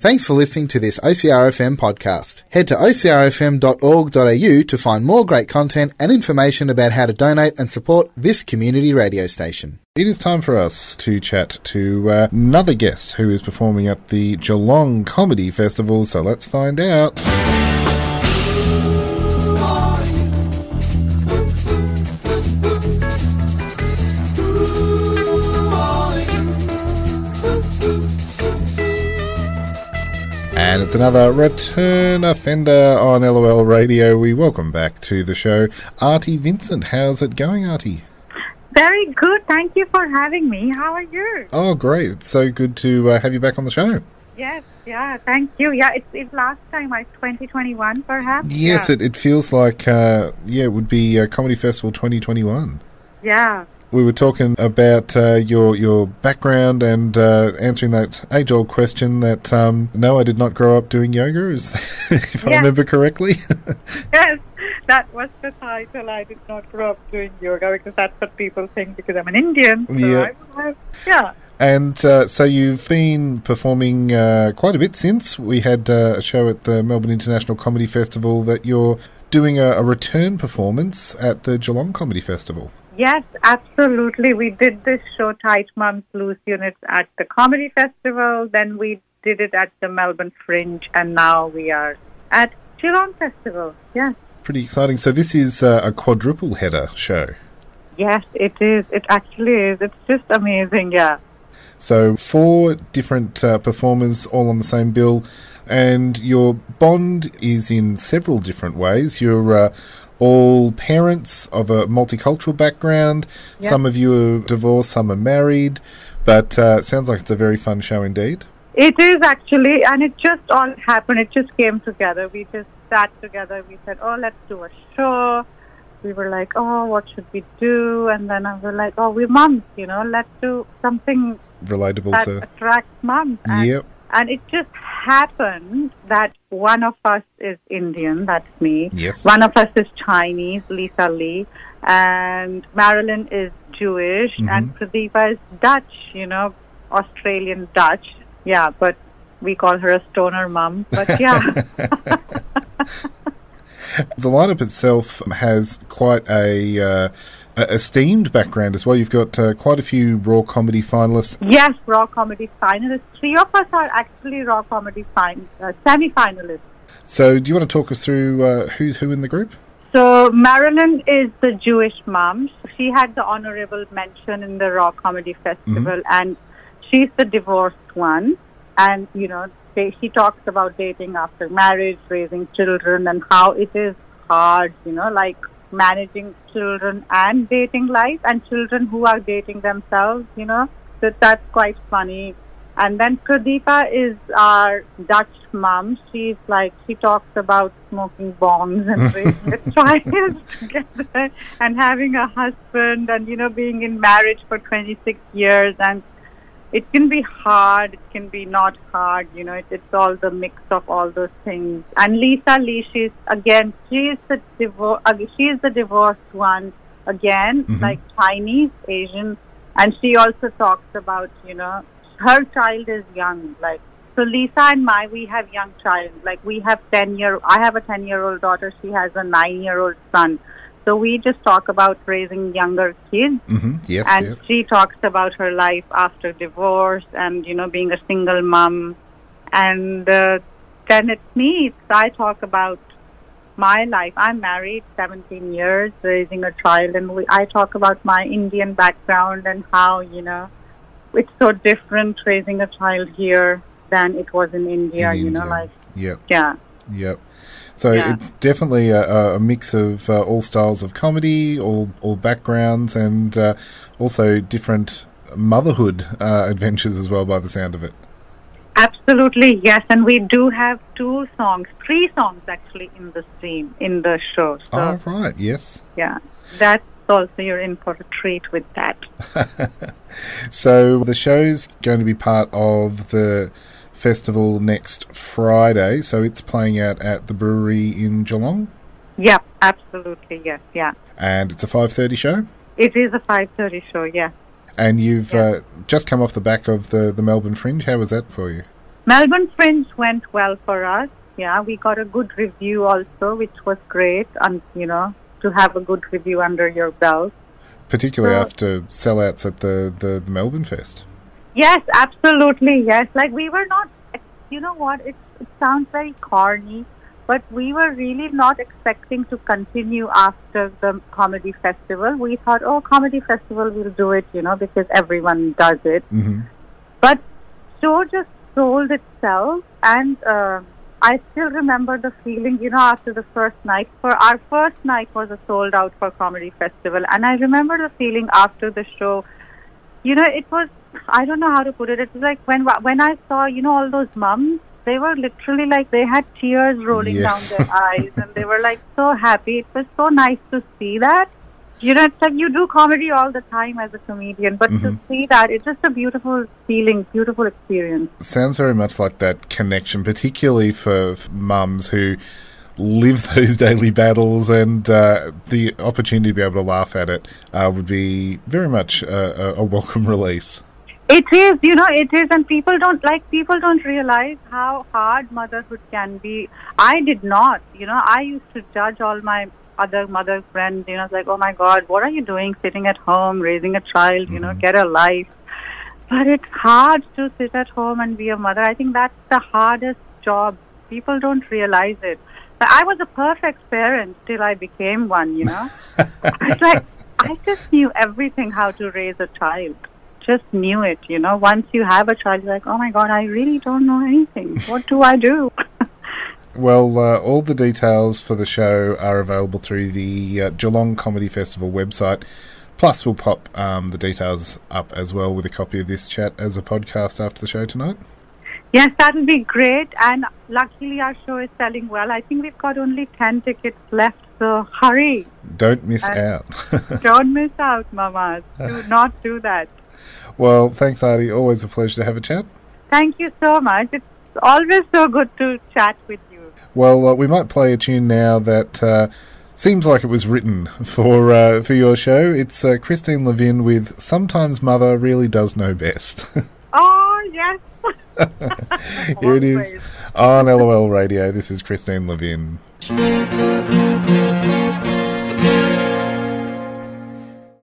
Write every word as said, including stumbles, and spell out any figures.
Thanks for listening to this O C R F M podcast. Head to o c r f m dot org dot a u to find more great content and information about how to donate and support this community radio station. It is time for us to chat to uh, another guest who is performing at the Geelong Comedy Festival, so let's find out. And it's another return offender on L O L Radio. We welcome back to the show Artie Vincent. How's it going, Artie? Very good. Thank you for having me. How are you? Oh, great. It's so good to uh, have you back on the show. Yes, yeah, thank you. Yeah, it's, it's last time, like twenty twenty-one, perhaps? Yes, yeah. it, it feels like, uh, yeah, it would be uh, Comedy Festival twenty twenty-one. Yeah. We were talking about uh, your your background and uh, answering that age-old question that, um, no, I did not grow up doing yoga, is, if I yes. remember correctly. Yes, that was the title. I did not grow up doing yoga because that's what people think because I'm an Indian. So yeah. I have, yeah. And uh, so you've been performing uh, quite a bit since. We had uh, a show at the Melbourne International Comedy Festival that you're doing a, a return performance at the Geelong Comedy Festival. Yes, absolutely. We did this show, Tight Mums, Loose Units, at the Comedy Festival. Then we did it at the Melbourne Fringe, and now we are at Geelong Festival. Yes. Pretty exciting. So this is uh, a quadruple header show. Yes, it is. It actually is. It's just amazing, yeah. So four different uh, performers all on the same bill, and your bond is in several different ways. You're uh, all parents of a multicultural background. Yep. Some of you are divorced, some are married, but uh, it sounds like it's a very fun show indeed. It is actually, and it just all happened. It just came together. We just sat together. We said, oh, let's do a show. We were like, oh, what should we do? And then I was like, oh, we're moms, you know, let's do something relatable that to attracts moms. And, yep. and it just happened that one of us is Indian, that's me. Yes. One of us is Chinese, Lisa Lee, and Marilyn is Jewish, mm-hmm. and Pradeepa is Dutch, you know, Australian Dutch. Yeah, but we call her a stoner mum, but yeah. The lineup itself has quite a uh, esteemed background as well. You've got uh, quite a few Raw Comedy finalists. Yes, Raw Comedy finalists. Three of us are actually Raw Comedy fin- uh, semi-finalists. So do you want to talk us through uh, who's who in the group? So Marilyn is the Jewish mom. She had the honorable mention in the Raw Comedy Festival, mm-hmm. and she's the divorced one. And, you know, they, she talks about dating after marriage, raising children, and how it is hard, you know, like managing children and dating life, and children who are dating themselves, you know. So that's quite funny. And then Pradeepa is our Dutch mom. She's like, she talks about smoking bongs and raising a child together and having a husband and, you know, being in marriage for twenty-six years. And it can be hard, it can be not hard, you know, it, it's all the mix of all those things. And Lisa Lee, she's, again, she's the, divor- uh, she's the divorced one, again, mm-hmm. like Chinese, Asian, and she also talks about, you know, her child is young, like, so Lisa and my, we have young child, like we have ten year, I have a ten-year-old daughter, she has a nine-year-old son. So we just talk about raising younger kids. Mm-hmm. Yes, and yes. She talks about her life after divorce and, you know, being a single mom. And uh, then it's me. I talk about my life. I'm married seventeen years, raising a child. And we, I talk about my Indian background and how, you know, it's so different raising a child here than it was in India, in you India. know, like, yep. yeah. Yep. So yeah. it's definitely a, a mix of uh, all styles of comedy, all all backgrounds, and uh, also different motherhood uh, adventures as well, by the sound of it. Absolutely, yes. And we do have two songs, three songs actually in the stream, in the show. So, oh, right, yes. Yeah, that's also, you're in for a treat with that. So the show's going to be part of the festival next Friday, so it's playing out at the brewery in Geelong? Yeah, absolutely, yes, yeah. And it's a five thirty show? It is a five thirty show, yeah. And you've yeah. uh, just come off the back of the, the Melbourne Fringe. How was that for you? Melbourne Fringe went well for us. Yeah, we got a good review also, which was great. And, you know, to have a good review under your belt. Particularly so, after sellouts at the, the, the Melbourne Fest. Yes, absolutely, yes. Like, we were not, you know what, it, it sounds very corny, but we were really not expecting to continue after the comedy festival. We thought, oh, comedy festival, we'll do it, you know, because everyone does it. Mm-hmm. But show just sold itself, and uh, I still remember the feeling, you know, after the first night. For our first night was a sold out for comedy festival, and I remember the feeling after the show. You know, it was, I don't know how to put it. It was like when when I saw, you know, all those mums, they were literally like, they had tears rolling yes. down their eyes, and they were like so happy. It was so nice to see that. You know, it's like you do comedy all the time as a comedian, but mm-hmm. to see that, it's just a beautiful feeling, beautiful experience. Sounds very much like that connection, particularly for, for mums who live those daily battles, and uh, the opportunity to be able to laugh at it uh, would be very much a, a welcome release. It is, you know, it is, and people don't, like, people don't realize how hard motherhood can be. I did not, you know, I used to judge all my other mother friends, you know, it's like, oh my God, what are you doing sitting at home, raising a child, you mm-hmm. know, get a life. But it's hard to sit at home and be a mother. I think that's the hardest job. People don't realize it. I was a perfect parent till I became one, you know. It's like, I just knew everything how to raise a child. Just knew it, you know. Once you have a child, you're like, oh my God, I really don't know anything. What do I do? Well, uh, all the details for the show are available through the uh, Geelong Comedy Festival website. Plus, we'll pop um, the details up as well with a copy of this chat as a podcast after the show tonight. Yes, that would be great. And luckily, our show is selling well. I think we've got only ten tickets left, so hurry. Don't miss and out. Don't miss out, mamas. Do not do that. Well, thanks, Aarti. Always a pleasure to have a chat. Thank you so much. It's always so good to chat with you. Well, uh, we might play a tune now that uh, seems like it was written for uh, for your show. It's uh, Christine Levin with Sometimes Mother Really Does Know Best. Oh, yes. Here it is on L O L Radio. This is Christine Levin.